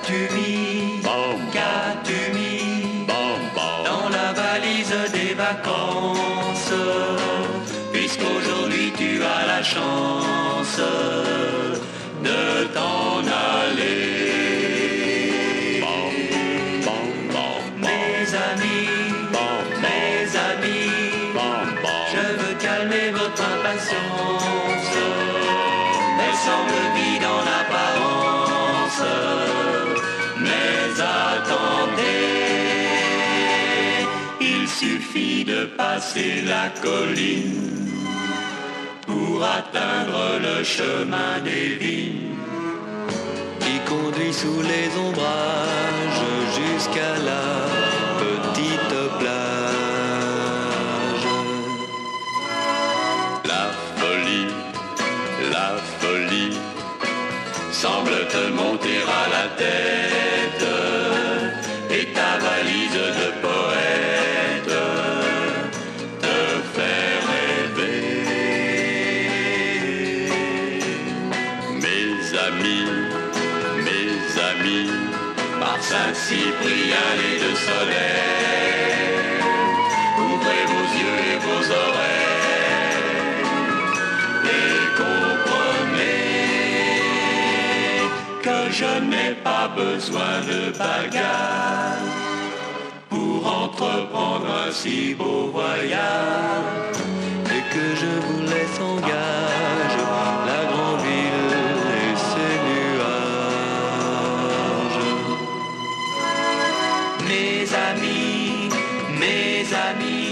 Qu'as-tu mis, qu'as-tu mis dans la valise des vacances? Puisqu'aujourd'hui tu as la chance de t'en aller. Mes amis, je veux calmer votre impatience. Elle semble vide en apparence, mais attendez, il suffit de passer la colline pour atteindre le chemin des vignes qui conduit sous les ombrages jusqu'à la petite plage. La folie semble te monter à la tête, et ta valise de poète te fait rêver. Mes amis, par Saint-Cyprien et de soleil, ouvrez vos yeux et vos oreilles et comprenez que je n'ai pas besoin de bagages pour entreprendre un si beau voyage, et que je vous laisse en gage la grande ville et ses nuages. Mes amis,